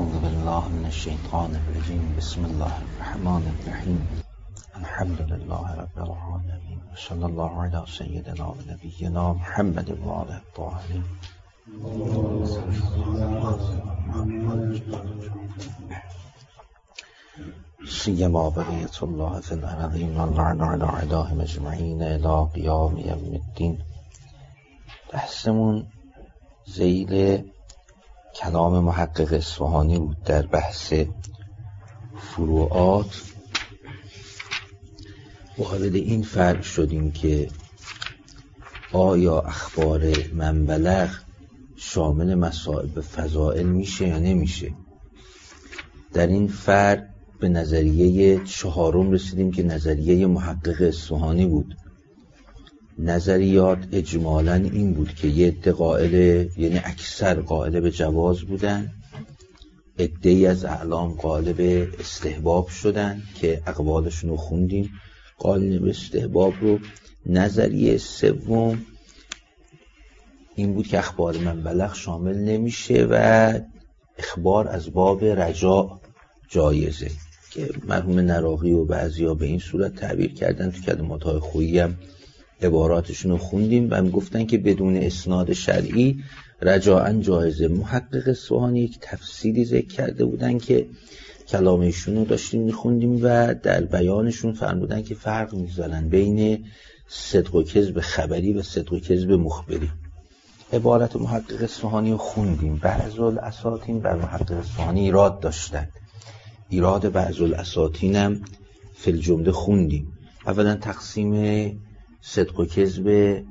اعوذ بالله من الشیطان الرجیم. بسم الله الرحمن الرحیم. الحمد لله رب العالمین و صلی الله علی سیدنا و نبینا محمد و آله الطاهرین. سیما بقیة الله فی الارضین واللعن علی اعدائهم اجمعین الی قیام یوم الدین. بحثمون ذیل کلام محقق اصفهانی بود در بحث فروعات. وارد این فرق شدیم که آیا اخبار من بلغ شامل مصائب فضائل میشه یا نمیشه. در این فرق به نظریه چهارم رسیدیم که نظریه محقق اصفهانی بود. نظریات اجمالاً این بود که یه عده قائل، یعنی اکثر قائل به جواز بودن، عده‌ای از اعلام قائل به استحباب شدن که اقوالشون رو خوندیم، قائل به استحباب رو. نظریه سوم این بود که اخبار من بلغ شامل نمیشه و اخبار از باب رجاء جایزه، که مرحوم نراقی و بعضیا به این صورت تعبیر کردن. تو کلمات‌های خویی هم عباراتشون رو خوندیم و هم گفتن که بدون اسناد شرعی رجاءً جایزه. محقق اصفهانی یک تفصیلی ذکر کرده بودن که کلامشون رو داشتیم میخوندیم و در بیانشون فرمودن که فرق میذارن بین صدق و کذب خبری و صدق و کذب مخبری. عبارت محقق اصفهانی رو خوندیم. بعض الاساطین بر محقق اصفهانی ایراد داشتن. ایراد بعض الاساطین هم فی الجمله خوندیم. اولا تقسیم صدق و کذب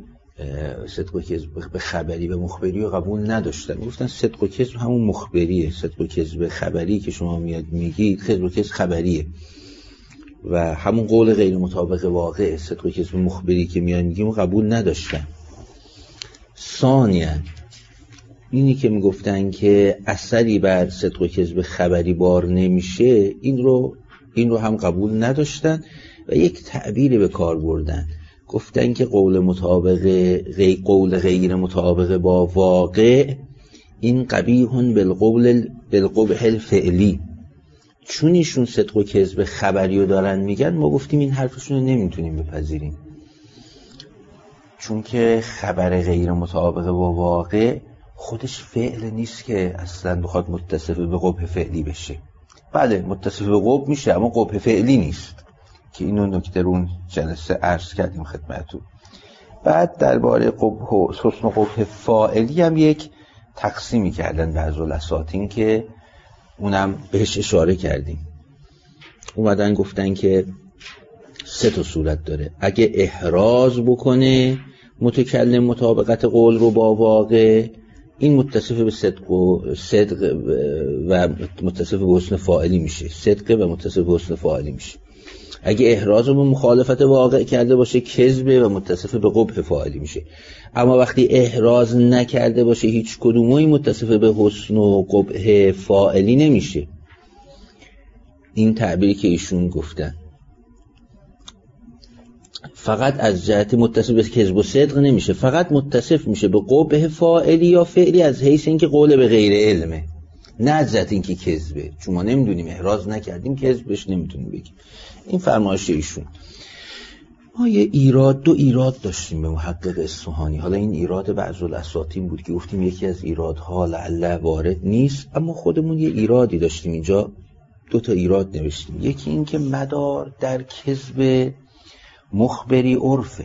به خبری و مخبری رو قبول نداشتن. گفتن صدق و کذب همون مخبریه، صدق و کذب خبری که شما میاد میگید کذب و کذب خبریه و همون قول غیر مطابق واقع. صدق و کذب مخبری که میاد میگیم قبول نداشتن. ثانیاً اینی که میگفتن که اثری بر صدق و کذب خبری بار نمیشه، این رو هم قبول نداشتن و یک تعبیری به کار بردن. گفتن که قول غیر مطابق با واقع این قبیح بالقبح الفعلی. چون ایشون صدق و کذب خبری رو دارن میگن، ما گفتیم این حرفشون رو نمیتونیم بپذیریم، چون که خبر غیر مطابق با واقع خودش فعل نیست که اصلا بخواد متصف به قبح فعلی بشه. بله متصف به قبح میشه اما قبح فعلی نیست، که اینو نکته رو جلسه عرض کردیم خدمتتون. بعد درباره قبح و حسن قبح فاعلی هم یک تقسیمی کردن بعض الاساطین که اونم بهش اشاره کردیم. اومدن گفتن که 3 صورت داره. اگه احراز بکنه متکلم مطابقت قول رو با واقع، این متصف به صدق و متصف به حسن فاعلی میشه. صدق و متصف به حسن فاعلی میشه. اگه احراز رو به مخالفت واقع کرده باشه کذب و متصف به قبح فاعلی میشه. اما وقتی احراز نکرده باشه هیچ کدومی متصف به حسن و قبح فاعلی نمیشه. این تعبیری که ایشون گفتن فقط از جهت متصف به کذب و صدق نمیشه، فقط متصف میشه به قبح فاعلی یا فعلی از حیث اینکه قول به غیر علمه، نه از جهت اینکه کذبه. چون ما نمیدونیم، احراز نکردیم، کذبش نمیتونیم بگیم. این فرمایش ایشون. ما دو ایراد داشتیم به محقق اصفهانی. حالا این ایراد بعض الاساطین بود که گفتیم یکی از ایرادها لعل وارد نیست، اما خودمون یه ایرادی داشتیم اینجا. 2 ایراد نوشتیم. یکی این که مدار در کذب مخبری عرفه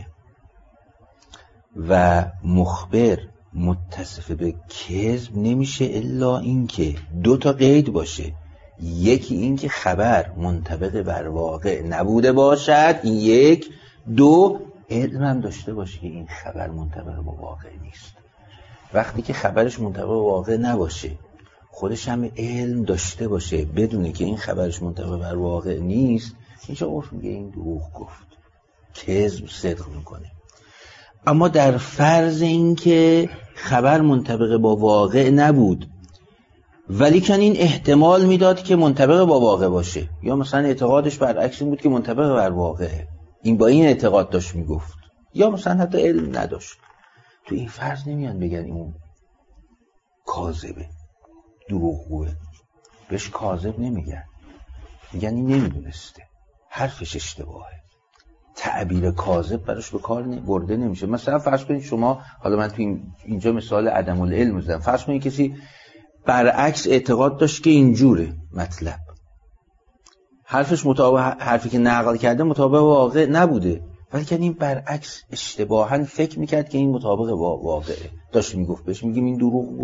و مخبر متصف به کذب نمیشه الا این که 2 قید باشه. یکی این که خبر منطبق بر واقع نبوده باشد، این 1. 2 علم هم داشته باشه که این خبر منطبق با واقع نیست. وقتی که خبرش منطبق با واقع نباشه، خودش هم علم داشته باشه بدونه که این خبرش منطبق بر واقع نیست، اینجا عرف میگه این دروغ گفت، کذب صدق میکنه. اما در فرض این که خبر منطبق با واقع نبود ولی کن این احتمال میداد که منطبق با واقع باشه، یا مثلا اعتقادش برعکس این بود که منطبق بر واقعه، این با این اعتقاد داشت میگفت، یا مثلا حتی علم نداشت، تو این فرض نمیان بگن این کاذبه، دروغگوه. بهش کاذب نمیگن، میگن این نمیدونسته، حرفش اشتباهه، تعبیر کاذب براش به کار برده نمیشه. مثلا فرض کنید شما، حالا من تو اینجا مثال عدم العلم میزنم، فرض کنید کسی برعکس اعتقاد داشت که اینجوره مطلب، حرفش مطابق، حرفی که نقل کرده مطابق واقع نبوده، ولی که این برعکس اشتباهاً فکر میکرد که این مطابق واقعه، داشت میگفت، بهش میگیم این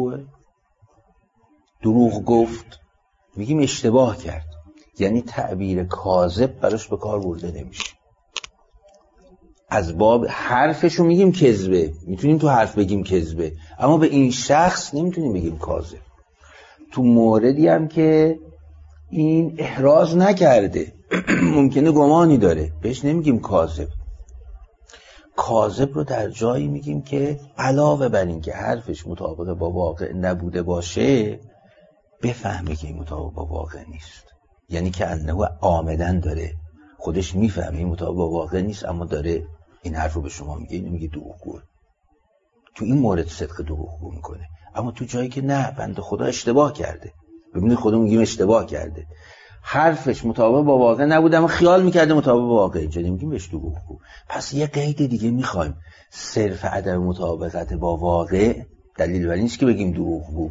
دروغ گفت، میگیم اشتباه کرد. یعنی تعبیر کاذب براش به کار برده نمیشه. از باب حرفشو میگیم کذبه، میتونیم تو حرف بگیم کذبه، اما به این شخص نمیتونیم بگیم کاذب. تو موردی هم که این احراز نکرده، ممکنه گمانی داره، بهش نمیگیم کاذب. کاذب رو در جایی میگیم که علاوه بر این که حرفش مطابق با واقع نبوده باشه، بفهمه که این مطابق با واقع نیست. یعنی که انه عامدن داره خودش میفهمه این مطابق با واقع نیست، اما داره این حرف رو به شما میگه، اینو میگه دروغگو. تو این مورد صدق دروغگو میکنه. اما تو جایی که نه، بنده خدا اشتباه کرده، ببینید خودمون میگیم اشتباه کرده، حرفش مطابق با واقع نبوده اما خیال میکرده مطابق با واقع، اینجا نمیگیم بهش دروغگو. پس یه قید دیگه میخوایم، صرف عدم مطابقت با واقع دلیل بر این نیست که بگیم دروغگو.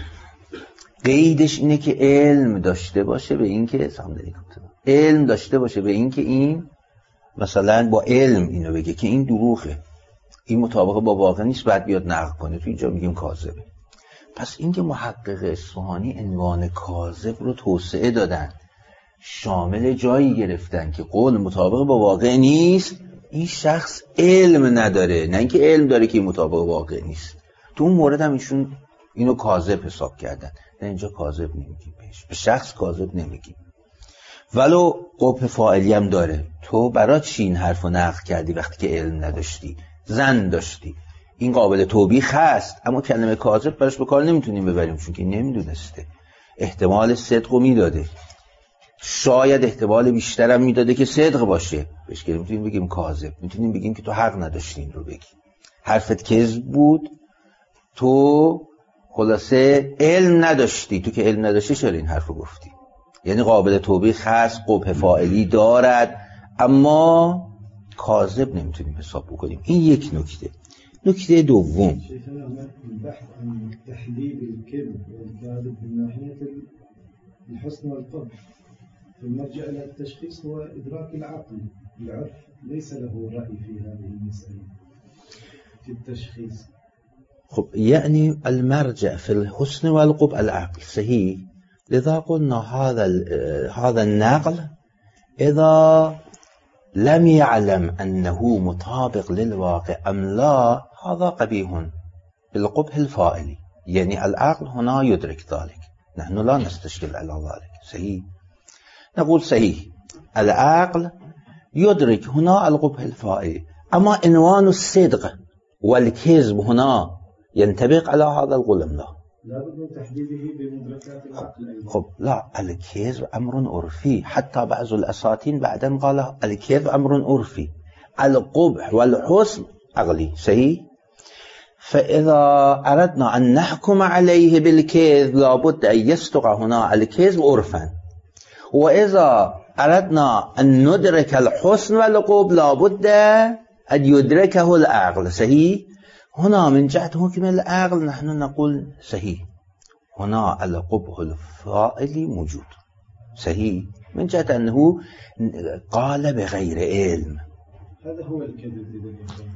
قیدش اینه که علم داشته باشه به این که علم داشته باشه به این که این مثلا با علم اینو بگه که این دروغه، این مطابق با واقع نیست، بعد بیاد نقل کنه، تو اینجا میگیم کاذبه. پس این که محقق اصفهانی عنوان کاذب رو توسعه دادن، شامل جایی گرفتن که قول مطابق با واقع نیست، این شخص علم نداره، نه اینکه علم داره که این مطابق واقع نیست. تو اون مورد هم ایشون اینو کاذب حساب کردن. نه، اینجا کاذب نمیگیم بهش، به شخص کاذب نمیگیم. ولو قبح فاعلی هم داره. تو برای چی این حرفو نقل کردی وقتی که علم نداشتی، ظن داشتی؟ این قابل توبیخ هست، اما کلمه کاذب براش به کار نمیتونیم ببریم، چون که نمیدونسته. احتمال صدقو میداده، شاید احتمال بیشترم میداده که صدق باشه، بهش که نمیتونیم بگیم کاذب. میتونیم بگیم که تو حق نداشتی این رو بگی، حرفت کذب بود، تو خلاصه علم نداشتی. تو که علم نداشتی چرا این حرفو گفتی؟ یعنی قابل توبیخ هست، قبح فاعلی دارد، اما کاذب نمیتونیم حساب بکنیم. این یک نکته. نکته دوم، شیخنا البحث عن تحديد الكذب والكاذب من ناحية الحسن والقبح، فالمرجع إلى التشخيص هو إدراك العقل. العرف ليس له رأي في هذه المسألة في التشخيص. خب يعني المرجع في الحسن والقبح العقل، صحيح. لذا قلنا هذا النقل إذا لم يعلم أنه مطابق للواقع أم لا، هذا قبيح بالقبح الفاعلي. يعني العقل هنا يدرك ذلك، نحن لا نستشكل على ذلك. صحيح، نقول صحيح، العقل يدرك هنا القبح الفاعلي، أما عنوان الصدق والكذب هنا ينطبق على هذا القول أم لا؟ لابد من تحديده بمدركات العقل أيضا. خب لا، الكذب أمر عرفي، حتى بعض الأساطين بعدين قال الكذب أمر عرفي، القبح والحسن عقلي. صحيح. فإذا أردنا أن نحكم عليه بالكذب لابد أن يصدق هنا الكذب عرفا، وإذا أردنا أن ندرك الحسن والقبح لابد أن يدركه العقل. صحيح. هنا من جهة حكم العقل نحن نقول صحيح، هنا القبح الفاعلي موجود. صحيح، من جهة أنه قال بغير علم. هذا هو الكذب.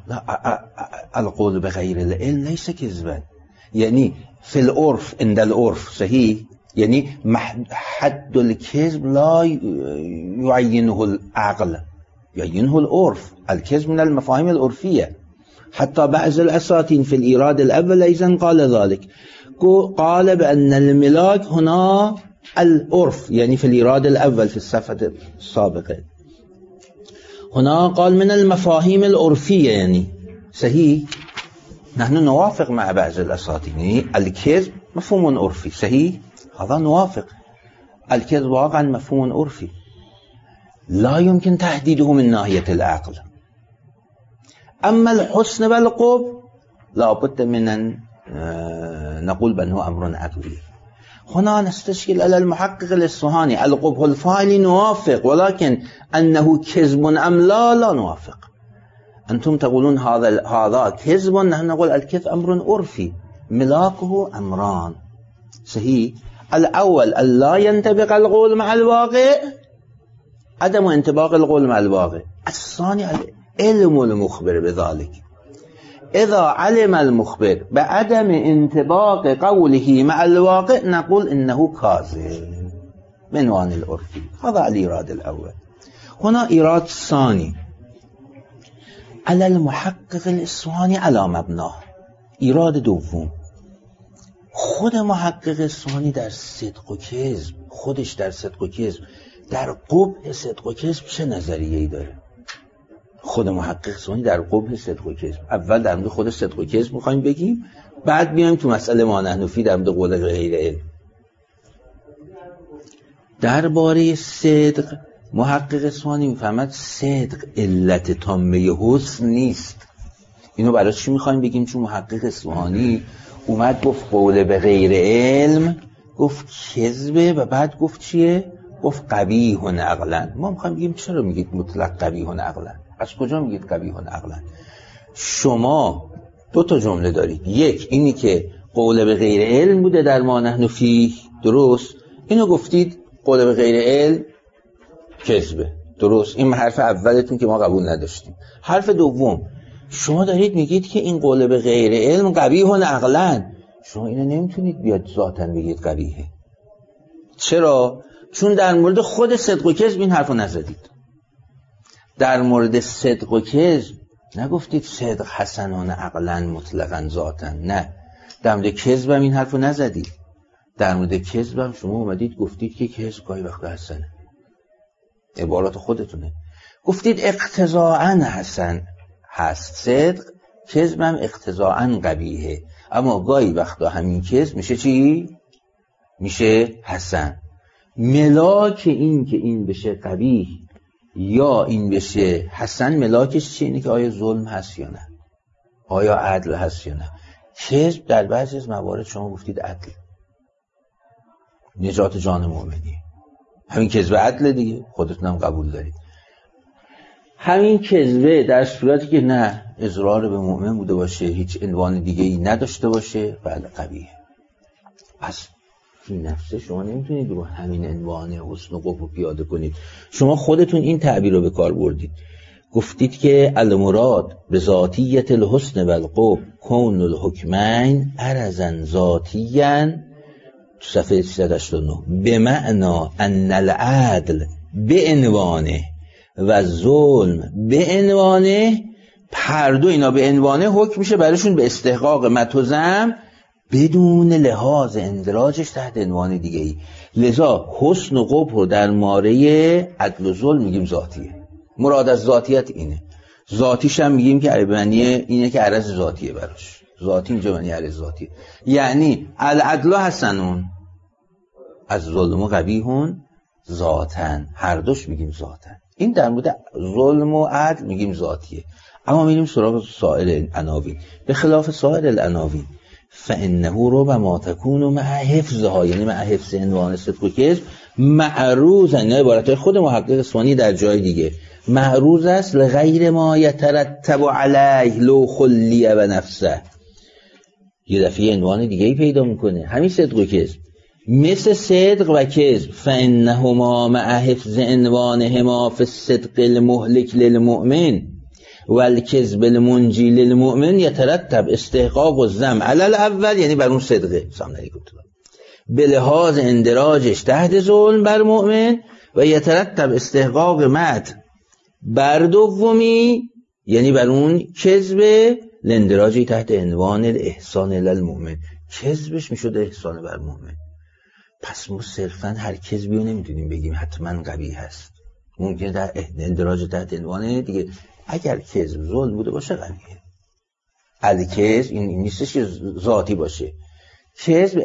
لا، القول بغير العلم ليس كذبا، يعني في العرف، عند العرف. صحيح، يعني حد الكذب لا يعينه العقل، يعينه العرف. الكذب من المفاهيم العرفية. حتى بعض الأساطين في الإيراد الأول أيضا قال ذلك، قال بأن الملاك هنا العرف، يعني في الإيراد الأول في الصفحة السابقة هنا قال من المفاهيم العرفية. يعني صحيح، نحن نوافق مع بعض الأساطين، يعني الكذب مفهوم عرفي. صحيح، هذا نوافق، الكذب واقعا مفهوم عرفي لا يمكن تحديده من ناحية العقل. أما الحسن والقبح لابد من أن نقول بأنه أمر عقلي. هنا نستشكل على المحقق الإصفهاني القبح الفاعل نوافق ولكن أنه كذب أم لا نوافق. أنتم تقولون هذا كذب، نحن نقول الكذب أمر عرفي ملاكه أمران. صحيح. الأول ألا ينطبق القول مع الواقع، عدم انطباق القول مع الواقع. الثاني علم المخبر بذلك. إذا علم المخبر بعدم انطباق قوله مع الواقع نقول إنه كاذب من وان العرفي. هذا الإيراد الأول. هنا إيراد ثاني على المحقق الإصفهاني على مبناه. إيراد دوم، خود محقق اصفهانی در صدق و کذب، خودش در صدق و کذب، در قبح صدق و کذب چه نظریه‌ای داره؟ خود محقق اصفهانی در قبح صدق و کذب، اول در مورد خود صدق و کذب می‌خوایم بگیم، بعد بیایم تو مسئله ما نحن فی در مورد قول غیر علم. درباره صدق محقق اصفهانی می‌فهمد صدق علت تامه حسن نیست. اینو برای چی می‌خوایم بگیم؟ چون محقق اصفهانی اومد گفت قول به غیر علم، گفت کذبه و بعد گفت چیه؟ گفت قبیح عقلا. ما میخوایم بگیم چرا میگید مطلق قبیح عقلا؟ از کجا میگید قبیح عقلا؟ شما دو تا جمله دارید، یک اینی که قول به غیر علم بوده در ما نحن فیه، درست، اینو گفتید قول به غیر علم کذبه، درست، این حرف اولتون که ما قبول نداشتیم. حرف دوم شما دارید میگید که این قول به غیر علم قبیح عقلا. شما اینو نمیتونید بیاد ذاتاً بگید قبیحه. چرا؟ چون در مورد خود صدق و کذب این حرفو نزدید. در مورد صدق و کذب نگفتید صدق حسنان عقلا مطلقاً ذاتاً، نه. در مورد کذب هم این حرفو نزدید. در مورد کذب هم شما اومدید گفتید که کذب گاهی وقت حسنه. عبارات خودتونه. گفتید اقتضاءاً حسن هست صدق، کذب هم اقتضاءاً قبیحه، اما گاهی وقتا همین کذب میشه چی؟ میشه حسن. ملاک این که این بشه قبیح یا این بشه حسن، ملاکش چیه؟ اینه که آیا ظلم هست یا نه، آیا عدل هست یا نه. کذب در بعضی از موارد شما گفتید عدل، نجات جان مؤمنی، همین کذب عدل دیگه، خودتون هم قبول دارید. همین کذبه در صورتی که نه اضرار به مؤمن بوده باشه، هیچ عنوان دیگه ای نداشته باشه، بله قبیحه. پس فی نفسه شما نمیتونید رو همین عنوان حسن و قبح پیاده کنید. شما خودتون این تعبیر رو به کار بردید، گفتید که المراد به ذاتیت الحسن و القبح کون الحکمین عرضا ذاتیا، تو صفحه 389، به معنا ان العدل به عنوانه و ظلم به عنوانه، هر دو اینا به عنوانه حکم میشه براشون به استحقاق مدح و ذم بدون لحاظ اندراجش تحت عنوان دیگه ای. لذا حسن و قبح رو در ماره عدل و ظلم میگیم ذاتیه. مراد از ذاتیت اینه. ذاتیش هم میگیم که معنی اینه که عرض ذاتیه براش. ذاتی اینجا معنی عرض ذاتیه. یعنی العدل حسنون از ظلم و قبیحون ذاتن، هر دوش میگیم ذاتن. این در مورد ظلم و عدل میگیم ذاتیه. اما میریم سراغ سایر عناوین. به خلاف سایر العناوین فانه ربما تكون مع حفظها، یعنی مع حفظ عنوان صدق و کذب، معروض، نه عبارت خود محقق اصفهانی در جای دیگه، معروض است لغیر ما یترتب علیه لو خلی و نفسه. یه دفعه عنوان دیگه ای پیدا میکنه، همین صدق و کذب، مثل صدق و کذب، فانهما مع حفظ عنوانهما فی الصدق المهلک للمؤمن والکذب المنجی للمؤمن یترتب استحقاق الذم علی الاول، یعنی بر اون صدقه سلام علیکم به لحاظ اندراجش تحت ظلم بر مؤمن، و یترتب استحقاق مدح بر دومی، یعنی بر اون کذب الاندراجی تحت عنوان الاحسان الی المؤمن. کذبش میشد احسان بر مؤمن. پس ما صرفا هر کذبی رو نمیتونیم بگیم حتما قبیح هست، ممکنه در اندراج تحت عنوان دیگه. اگر کذب ظلم بوده باشه قبیحه. الکذب این نیستش که ذاتی باشه. کذب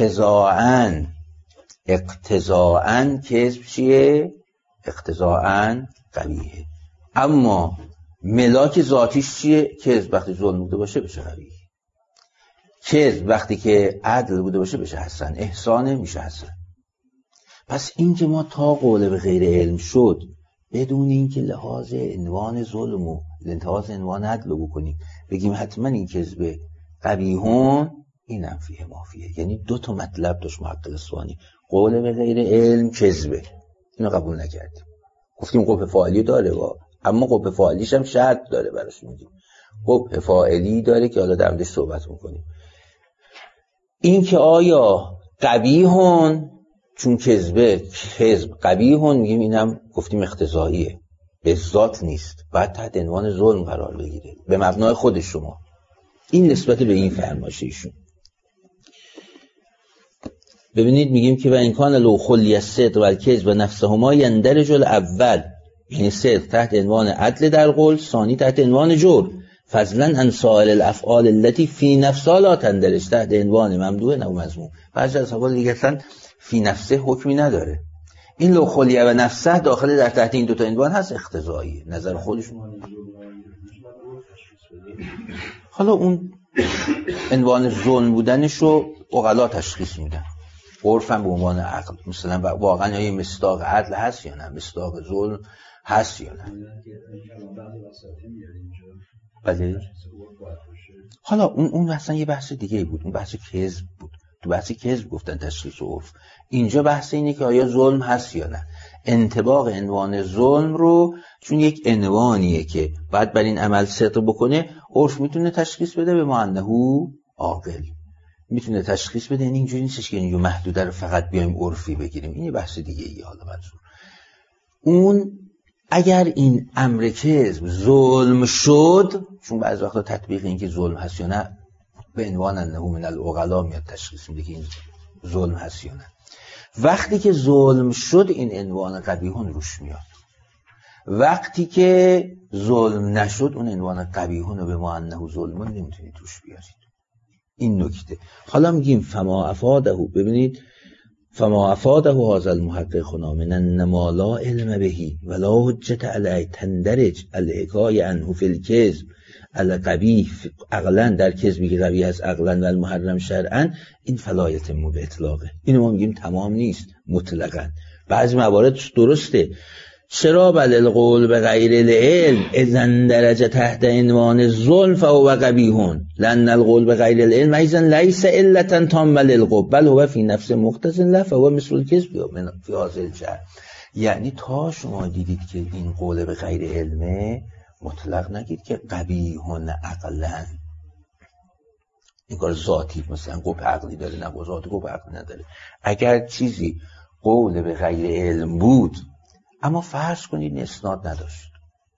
اقتضاعاً کذب چیه؟ اقتضاعاً قبیحه. اما ملاک ذاتیش چیه؟ کذب وقتی ظلم بوده باشه بشه قبیحه. کذب وقتی که عدل بوده باشه بشه حسن، احسان میشه حسن. پس این که ما تا قول به غیر علم شد بدون اینکه لحاظ عنوان ظلم و لحاظ عنوان عدل رو بکنیم بگیم حتما این کذب قبیحون، اینم فیه مافیه. یعنی دو تا مطلب داشت محقق اصفهانی، قول به غیر علم کذبه، اینو قبول نکردیم، گفتیم قبح فاعلی داره اما قبح فاعلیش هم شرط داره براش میگیم، قبح فاعلی داره که حالا در موردش صحبت میکنیم. این که آیا قبیحون، چون کذب قبیحون میگیم اینم گفتیم اقتضاییه، به ذات نیست، باید تحت عنوان ظلم قرار بگیره به مبنای خود شما. این نسبت به این فرمایش ایشون. ببینید میگیم که و این کان لو خلی الصدق و الکذب و نفسهما یندرج الاول، یعنی صدق تحت عنوان عدل در قول، ثانی تحت عنوان جور، فضلا عن سائر الافعال التي فی نفسها لا تندرج تحت عنوان ممدوح او مذموم. بعضی از افعال دیگه اصلا فی نفسه حکمی نداره. این لو خلیه و نفسه داخل در تحت این دو تا عنوان هست، اقتضایی نظر خودشون. حالا اون عنوان ظلم بودنش رو عقلا تشخیص میدن، عرفاً به عنوان عقل، مثلا واقعا یه مصداق عدل هست یا نه، مصداق ظلم هست یا نه. بله. حالا اون اصلا یه بحث دیگه بود، اون بحث کذب بود. تو بحث کذب گفتن تشخیص و عرف. اینجا بحث اینه که آیا ظلم هست یا نه. انطباق عنوان ظلم رو، چون یک عنوانیه که باید بر این عمل صدق بکنه، عرف میتونه تشخیص بده به معنه عاقل، میتونه تشخیص بده. این اینجوری نیستش که اینجا محدوده رو فقط بیایم عرفی بگیریم، این یه بحث دیگه ای. حالا منظور اون اگر این امر کذب ظلم شد، چون بعضی وقتا تطبیق این که ظلم هست یا نه به عنوان انه من العقلا میاد تشخیص میده که این ظلم هست یا نه. وقتی که ظلم شد این عنوان قبیحون روش میاد. وقتی که ظلم نشد اون عنوان قبیحون رو به معنه ظلمون نمیتونید روش بیارید. این نکته. حالا میگیم فما افاده، ببینید فما افاده هذا المحقق من انما لا علم بهی ولا حجت علیه تندرج الحکایه عنه فی الکذب القبیح عقلا، در کذبی که قبیح است عقلا و المحرم شرعا، این فلا یتم به اطلاقه. اینو ما میگیم تمام نیست مطلقا، بعضی موارد درسته. چرا؟ بل القول به غیر العلم اذن درجه تحت عنوان الظلم فهو قبیح، لان القول به غیر العلم اذن لیس علتا تامه للقبح بل هو فی نفس مختص له فهو مثل الکذب فی هذا الشرع. یعنی تا شما دیدید که این قول به غیر علمه، مطلق نگید که قبیحون عقلا، این کار ذاتی مثلا قبح عقلی داره نه ذاتی قبح عقلی نداره. اگر چیزی قول به غیر علم بود اما فرض کنید اسناد نداشت،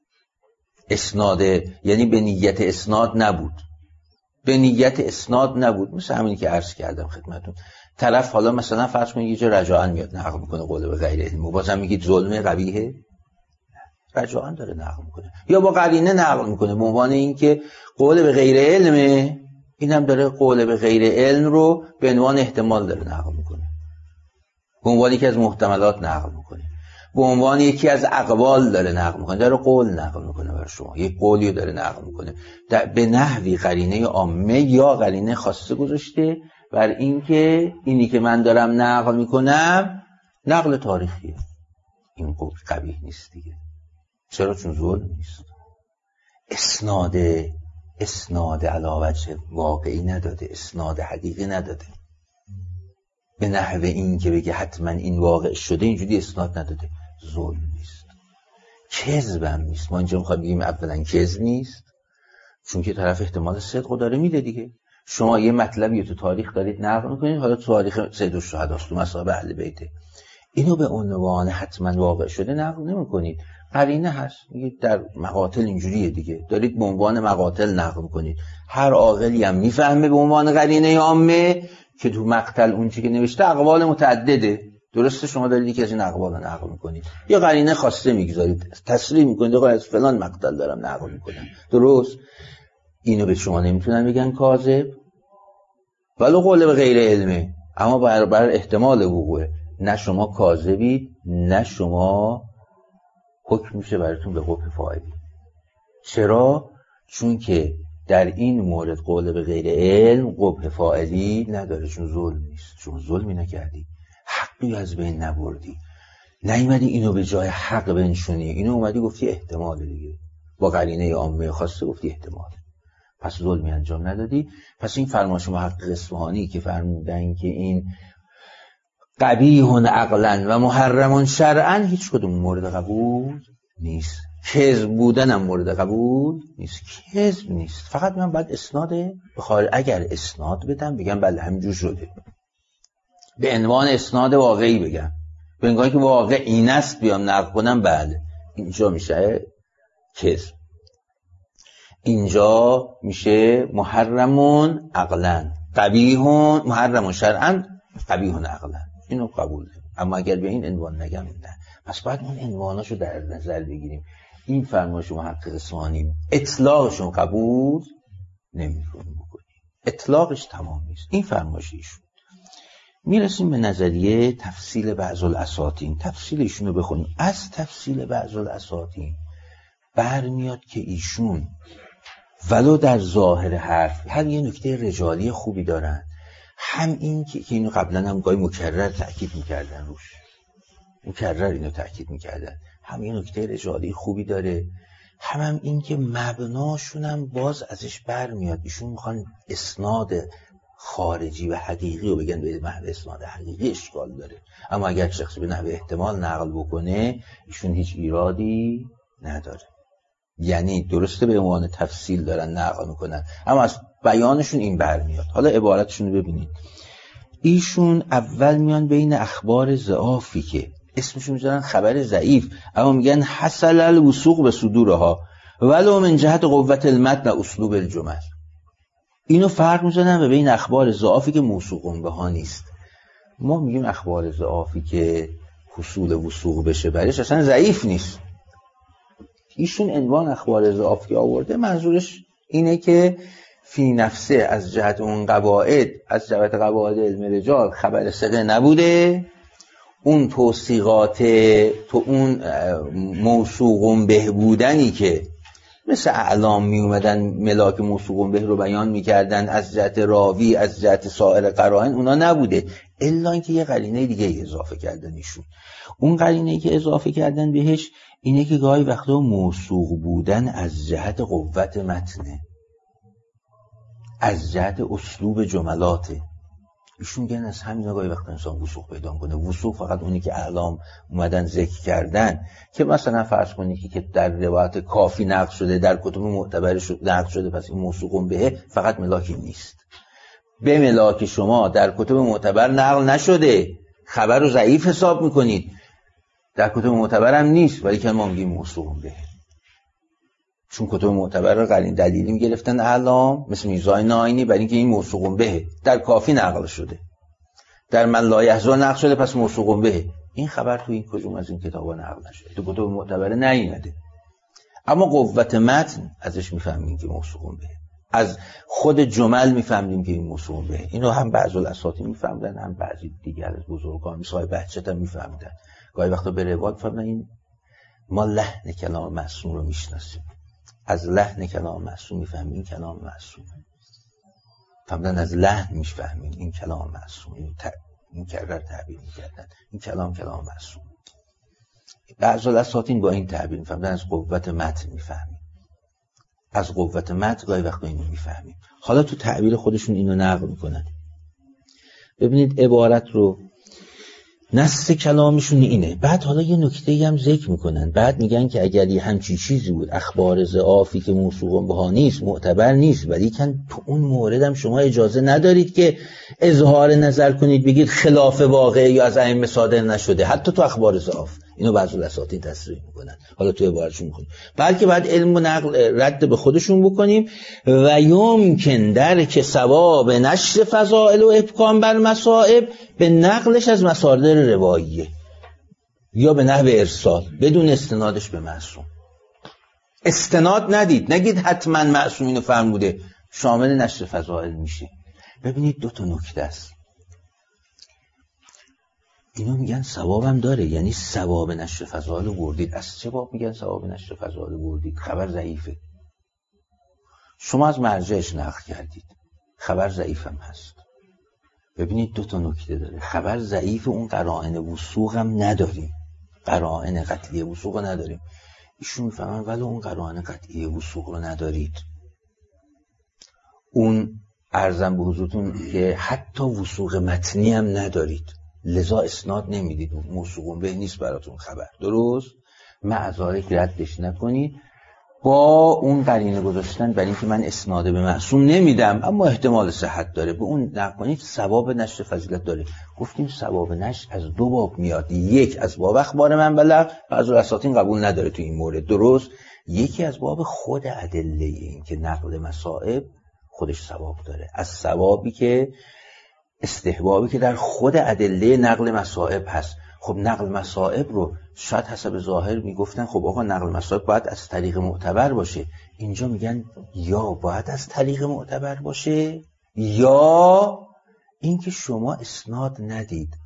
اسناد یعنی به نیت اسناد نبود، به نیت اسناد نبود، مثل همینی که عرض کردم خدمتون، طرف حالا مثلا فرض کنید یه جا رجاعاً میاد نقل میکنه قول به غیر علم، بازم میگید ظلم قبیحه؟ رجاعاً داره نقل میکنه یا با قرینه نقل میکنه به عنوان اینکه قول به غیر علمه، اینم داره قول به غیر علم رو به عنوان احتمال داره نقل میکنه، به عنوان یکی از محتملات نقل میکنه، به عنوان یکی از اقوال داره نقل میکنه، داره قول نقل میکنه برای شما، یک قولی داره نقل میکنه به نحوی قرینه عامه یا قرینه خاصه گذاشته بر اینکه اینی که من دارم نقل میکنم نقل تاریخیه. این قول قبیح نیست دیگه. چرا؟ چون ظلم نیست. اسناد علاوه واقعی نداده، اسناد حقیقی نداده، به نحو این که بگه حتما این واقع شده، اینجوری اسناد نداده. ظلم نیست، کذب هم نیست. ما اینجا میخوایم بگیم اولا کذب نیست چون که طرف احتمال صدق داره میده دیگه. شما یه مطلبی تو تاریخ دارید نقل میکنید، حالا تو تاریخ سید الشهدا است، تو مصائب اهل بیته، اینو به عنوان حتما واقع شده نقل نمیکنید، قرینه هست میگید در مقاتل اینجوریه دیگه، دارید به عنوان مقاتل نقل میکنید. هر عاقلی هم میفهمه به عنوان قرینه عامه که تو مقتل اون چیزی که نوشته اقوال متعدده، درسته؟ شما دارید یکی از این اقوال رو نقل میکنید یا قرینه خاصه میگذارید، تصریح میکنید آقا از فلان مقتل دارم نقل میکنم، درست؟ اینو به شما نمیتونن بگن کاذب ولو قول به غیر علمه، اما بر احتمال وقوعه. نه شما کاذبید نه شما حکم میشه براتون به قبح فاعلی. چرا؟ چون که در این مورد قول به غیر علم قبح فاعلی نداره، چون ظلم نیست، چون ظلمی نکردی، حقی از بین نبردی، نیومدی اینو به جای حق بنشونی، اینو اومدی گفتی احتمال دیگه، با قرینه عامه خاصه گفتی احتمال، پس ظلمی انجام ندادی. پس این فرمایش محقق اصفهانی که فرمودن که این قبیح عقلا و محرم شرعا هیچ کدوم مورد قبول نیست. کذب بودن هم مورد قبول نیست، کذب نیست، فقط من باید اسناد بخواد، اگر اسناد بدم بگم بله همینجور شده، به عنوان اسناد واقعی بگم، به انگاری که واقع این است بیام نقل کنم، بله اینجا میشه کذب، اینجا میشه محرمون عقلا، قبیحون محرمون شرعا، قبیحون عقلا، اینو قبول داریم. اما اگر به این عنوان نگم نه، پس باید اون عنواناشو در نظر بگیریم. این فرمایش محقق اصفهانی اطلاقشون قبول نمی‌کنیم بکنیم، اطلاقش تمام نیست. این فرمایش ایشون. میرسیم به نظریه تفصیل بعض الاساطین. تفصیل ایشونو بخونیم. از تفصیل بعض الاساطین برمیاد که ایشون ولو در ظاهر حرف هم یه نکته رجالی خوبی دارن، هم این که اینو قبلا هم گاهی مکرر تأکید میکردن روش، مکرر اینو تأکید میکردن، هم یه نکته رجالی خوبی داره، هم این که مبناشون هم باز ازش برمیاد. ایشون میخوان اسناد خارجی و حقیقی رو بگن، به محو اسناد حقیقی اشکال داره، اما اگر شخصی به نحو احتمال نقل بکنه ایشون هیچ ایرادی نداره. یعنی درسته به عنوان تفصیل دارن نقل میکنن، اما از بیانشون این برمیاد. حالا عبارتشون رو ببینید. ایشون اول میان بین اخبار ضعافی که اسمشون میذارن خبر ضعیف، اما میگن حصل الوثوق به صدورها ولو من جهت قوت المتن و اسلوب الجمل. اینو فرق میذارن و بین اخبار ضعافی که موثوق بها نیست. ما میگیم اخبار ضعافی که حصول وثوق بشه برش اصلا ضعیف نیست. ایشون عنوان اخبار ضعافی آورده، منظورش اینه که فی نفسه از جهت اون قواعد، از جهت قواعد علم رجال خبر ثقه نبوده، اون توثیقات تو اون موثوق به بودنی که مثل اعلام می اومدن ملاک موثوق به رو بیان میکردن از جهت راوی، از جهت سایر قرائن، اونا نبوده، الا اینکه یه قرینه دیگه اضافه کردن ایشون. اون قرینه‌ای که اضافه کردن بهش اینه که گاهی وقتا موثوق بودن از جهت قوت متنه، از جهت اسلوب جملاته. ایشون میگن از همینا گاهی وقتا انسان وثوق پیدا کنه. وثوق فقط اونی که اعلام اومدن ذکر کردن، که مثلا فرض کنید که در روایت کافی نقل شده، در کتب معتبر نقل شده، پس این موثوق به فقط ملاکی نیست. به ملاک شما در کتب معتبر نقل نشده، خبر رو ضعیف حساب میکنید، در کتب معتبر هم نیست، ولی که ما میگیم موثوق به، چون کتب معتبر رو قرین دلیلی میگرفتن اعلام، مثل میزای ناینی، برای اینکه این موثوق به در کافی نقل شده، در من لا یحزن نقل شده، پس موثوق به. این خبر تو این کدوم از این کتابا نقل نشده، تو کتب معتبر نیومده، اما قوت متن ازش میفهمیم که موثوق به، از خود جمل میفهمیم که این موثوق به. اینو هم بعض الاساطین میفهمدن، هم بعضی دیگر از بزرگان مثل بهجت هم میفهمدن. گاهی وقتا به روایت فهمیدن این ما لحن کلام معصوم رو میشناسیم، از لحن کلام معصوم میفهمیم این کلام معصوم، فهمیدن از لحن میفهمیم این کلام معصوم، این کرر تعبیر میکردن این کلام معصوم. بعض الاساطین با این تعبیر میفهمدن از قوت متن میفهمیم، از قوت متن گاهی وقتا اینو میفهمیم. حالا تو تعبیر خودشون اینو نقل میکنن. ببینید عبارت رو، نص کلامشون اینه. بعد حالا یه نکته‌ای هم ذکر میکنن، بعد میگن که اگر یه همچین چیزی بود، اخبار ضعافی که موثوق بها نیست، معتبر نیست، ولی که تو اون مورد هم شما اجازه ندارید که اظهار نظر کنید، بگید خلاف واقع یا از ائمه صادر نشده، حتی تو اخبار ضعاف. اینو بعضی الاساطین تصریح میکنن. حالا تو عبارتشون میخونیم، بلکه بعد علم و نقل رد به خودشون بکنیم. و یمکن درک ثواب نشر فضائل و ابقام بر مصائب به نقلش از مصادر رواییه یا به نحو ارسال بدون استنادش به معصوم. استناد ندید، نگید حتما معصوم اینو فرموده، شامل نشر فضائل میشه. ببینید دو تا نکته است. اینو میگن ثوابم داره، یعنی ثواب نشر فضائل رو بردید. از چه باب میگن ثواب نشر فضائل رو بردید؟ خبر ضعیفه. شما از مرجعش نقل کردید، خبر ضعیف هم هست. ببینید دو تا نکته داره. خبر ضعیف، اون قرائن وثوق هم نداریم، قرائن قطعی وثوق نداریم. ایشون میفهمن ولی اون قرائن قطعی وثوق رو ندارید، اون عرضم به حضورتون که حتی وثوق متنی هم ندارید، لذا اسناد نمیدید، موثوق به نیست براتون خبر. درست؟ معذارک ردش نکنید با اون قرینه گذاشتن برای اینکه من اسناد به معصوم نمیدم اما احتمال صحت داره، به اون نکنید. ثواب نشر فضیلت داره. گفتیم ثواب نشر از دو باب میاد، یک از باب اخبار من بلغ، بعضی اساتین قبول نداره تو این مورد. درست؟ یکی از باب خود ادله، این که نقل مصائب خودش ثواب داره، از ثوابی که استحبابی که در خود ادله نقل مصائب هست. خب نقل مصائب رو شاید حسب ظاهر میگفتن خب آقا نقل مصائب باید از طریق معتبر باشه، اینجا میگن یا باید از طریق معتبر باشه یا اینکه شما اسناد ندید،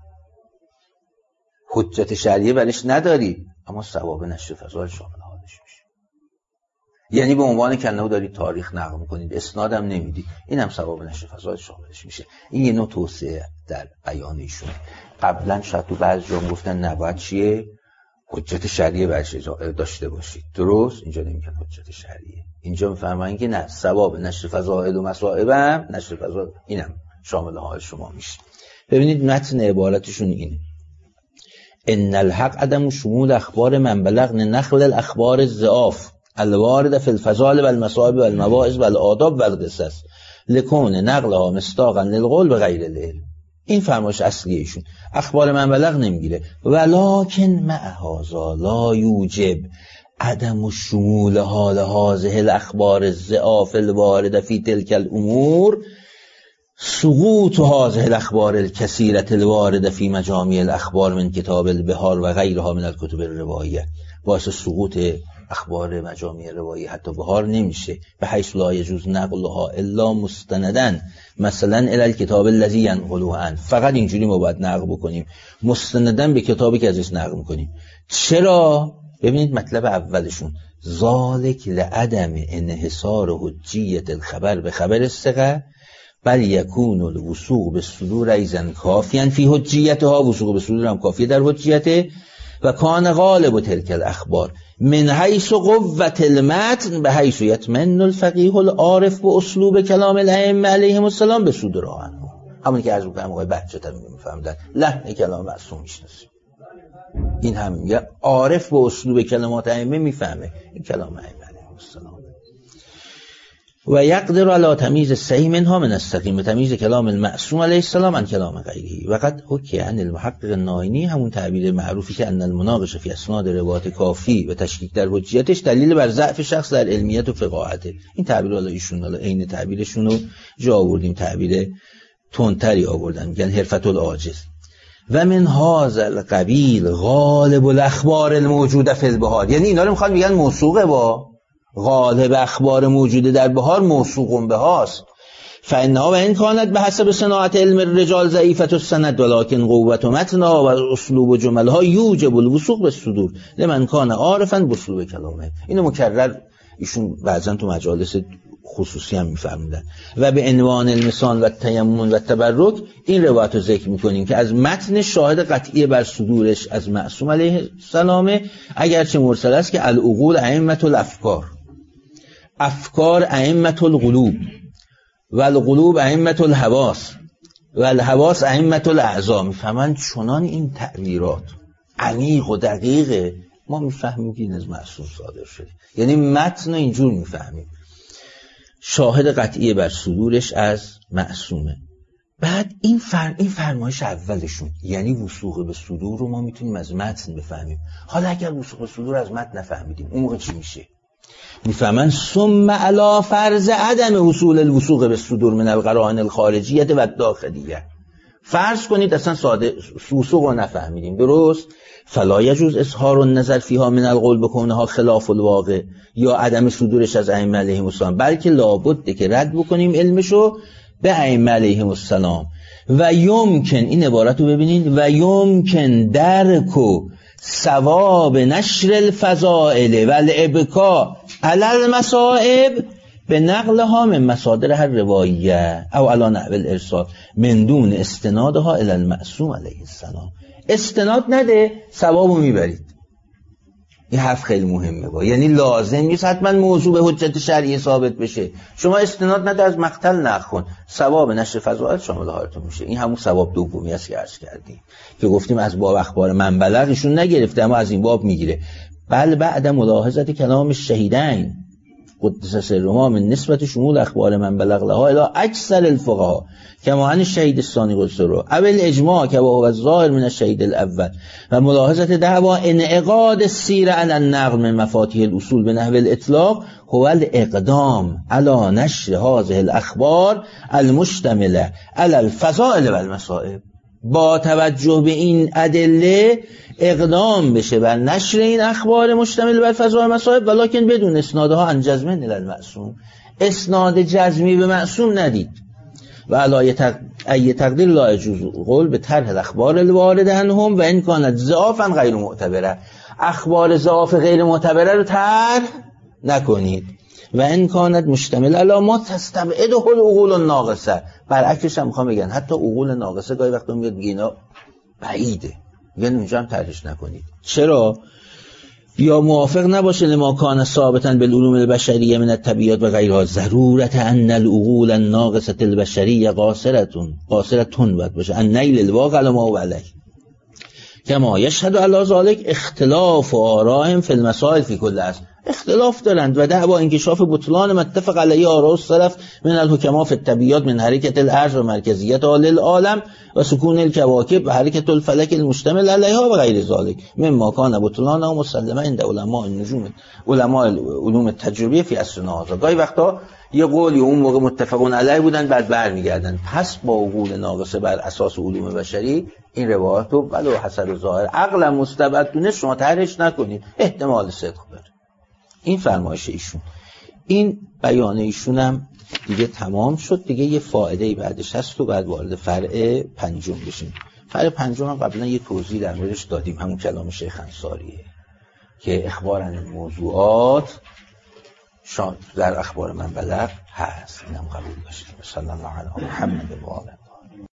حجت شرعیه برش ندارید، اما ثواب نشر فضائل شامل حالش میشه. یعنی به عنوان کنه دارید تاریخ نقل میکنید، اسناد هم نمیدید، این هم ثواب نشر فضائل شاملش میشه. این یه نوع توسعه در بیان ایشون. قبلا شاید تو بعضی جا گفتن نباید چیه؟ حجت شرعیه برش داشته باشید. درست؟ اینجا نمیگن حجت شرعیه، اینجا میفهمن که نه، ثواب نشر فضائل و مصائب هم نشر فضائل اینم شامل حال شما میشه. ببینید متن عبارتشون اینه: ان الحق عدم شمول اخبار من بلغن نقل الاخبار الضعاف الوارد فی الفضائل و المصائب و المواعظ و الآداب و القصص لکون نقلها مصداقا للقول به غیر العلم. این فرمایش اصلی ایشون. اخبار من بلغ نمیگیره، ولکن مع هذا لا یوجب عدم شمول حال هذه الاخبار الضعاف الوارد فی تلك الامور سقوط هذه الاخبار الكثيرة الوارد فی مجامع الاخبار من کتاب البحار و غیرها من الکتب الروایه. باعث سقوط اخبار مجامع روایی حتی بهار نمیشه، به حیث لا یجوز نقلها الا مستندن مثلا الی الکتاب الذی ینقلوه عنه. فقط اینجوری ما باید نقل بکنیم، مستندن به کتابی که ازش نقل میکنیم. چرا؟ ببینید مطلب اولشون ذالک لعدم انحصار حجیت الخبر به خبر الثقه بل یکون الوثوق بالصدور ایضا کافیا فی حجیتها. وثوق بالصدور هم کافیه در حجیته. و کان غالب تلک الاخبار من حیث قوت المتن به حیث یطمئن الفقیه العارف به اسلوب کلام الائمه علیهم السلام به صدورها عنه. همونی که عرض می‌کنم آقای بهجت می‌فهمیدن لحن کلام معصوم میشناسیم. این هم یا عارف به اسلوب کلمات ائمه میفهمه این کلام ائمه علیهم السلام. و یقدر علی تمییز صحیح منها من السقیم، تمییز کلام المعصوم علیه السلام عن کلام غیره. و قد حکی عن المحقق الناینی، همون تعبیر معروفی که ان المناقشه فی اسناد روایات کافی و تشکیک در حجیتش دلیل بر ضعف شخص در علمیت و فقاهته. این تعبیر حالا ایشون حالا عین تعبیرشون رو جا آوردیم، تعبیر تندتری آوردن، میگن حرفت العاجز. و من هذا القبیل غالب الاخبار الموجوده فی البحار. یعنی اینا رو میخوان میگن موثوقه با غالب اخبار موجوده در بحار موثوق بهاست. فانها و ان کانت به حسب صناعت علم الرجال ضعیفه السند ولکن قوت متنها و اسلوب و جملها یوجب الوثوق بالصدور لمن کان عارفا باسلوب کلامه. اینو مکرر ایشون بعضن تو مجالس خصوصی هم میفرمودن. و به عنوان المثال و تیمم و تبرک این روایت رو ذکر میکنیم که از متن شاهد قطعی بر صدورش از معصوم علیه السلام، اگرچه مرسل است، که العقول ائمه الافکار، افکار ائمه القلوب و القلوب ائمه الحواس و الحواس ائمه الاعضاء. میفهمن چنان این تعبیرات عمیق و دقیقه ما میفهمیم که این از معصوم صادر شده. یعنی متن اینجور میفهمیم شاهد قطعی بر صدورش از معصومه. بعد این فرمایش اولشون، یعنی وثوق به صدور رو ما میتونیم از متن بفهمیم. حالا اگر وثوق به صدور از متن نفهمیدیم اون موقع چی میشه؟ میفهمن ثم علی فرض عدم حصول الوثوق به صدور من القرائن الخارجیه و الداخلیه. فرض کنید اصلا ساده وثوق رو نفهمیدیم، درست؟ فلا یجوز اظهار النظر فیها من القول بکنها خلاف الواقع یا عدم صدورش از ائمه علیهم السلام، بلکه لابد که رد بکنیم علمشو به ائمه علیهم السلام. و یمکن، این عبارت رو ببینید، و یمکن درک ثواب نشر الفضائل و الابکا علی المصائب به نقلها من مصادر هر روایه او علی نحو الارسال من دون استنادها الی المعصوم علیه السلام. استناد نده ثوابو میبرید. این حرف خیلی مهمه با، یعنی لازم نیست حتما موضوع به حجت شرعی ثابت بشه. شما استناد نده، از مقتل نخون، ثواب نشر فضائل شامل حالتون میشه. این همون ثواب دومی است که عرض کردیم که گفتیم از باب اخبار من بلغ ایشون نگرفته اما از این باب میگیره. بل بعد ملاحظه کلام الشهیدین قدس سرهما من نسبت شمول اخبار من بلغ لها الى اکثر الفقهاء کما ان الشهید الثانی قدس سره اول اجماع که هو الظاهر من الشهید الاول و ملاحظه دعوا انعقاد السیر علی النقل من مفاتیح الاصول به نحو الاطلاق هو الاقدام علی نشر هذه الاخبار المشتمله علی الفضائل و المصائب. با توجه به این ادله اقدام بشه بر نشر این اخبار مشتمل بر فضائل و مصائب، ولکن بدون اسنادها عن جزم الی المعصوم. اسناد جزمی به معصوم ندید. و علی ای تقدیر لا یجوز قول به طرح الاخبار الوارد عنهم و ان کانت ضعفا غیر معتبره. اخبار ضعف غیر معتبره رو طرح نکنید. و ان کانت مشتمل علی ما تستبعده العقول الناقصه. برعکسش هم میخوام بگن حتی عقول ناقصه گاهی وقتا میاد میگه اینا بعیده، میگن اونجا هم طرحش نکنید. چرا؟ یا موافق نباشه لما کان ثابتا بالعلوم البشریه من الطبیعات و غیرها ضرورت ان العقول الناقصه البشریه قاصرتون باید باشه ان نیل الواقع ما و علیه کما یشهد علی ذلک اختلاف آرائهم فی المسائل فی کل اصل. اختلاف دارند و دعوا انکشاف بطلان متفق علیه آراء السلف من الحکما فی الطبیعات من حرکت الارض و مرکزیت للعالم و سکون الکواکب و حرکت الفلک المشتمل علیها و غیر ذلک مما کان بطلان و مسلمه عند علماء النجوم علماء علوم التجربیه فی عصرنا هذا. گاهی وقتا یه قولی اون موقع متفقون علیه بودن بعد برمیگردن. پس با عقول ناقصه بر اساس علوم بشری این روایت رو ولو حسب ظاهر عقل مستبد دونه شما طرحش نکنید، احتمال صدق داره. این فرمایش ایشون. این بیان ایشون هم دیگه تمام شد. دیگه یه فائده بعدش هست و بعد وارد فرع پنجم بشیم. فرع پنجم هم قبلا یه توضیح در موردش دادیم، همون کلام شیخ انصاریه که اخبار عن الموضوعات در اخبار من بلغ هست. اینم قبول داشتیم. صلی الله علی محمد و آله.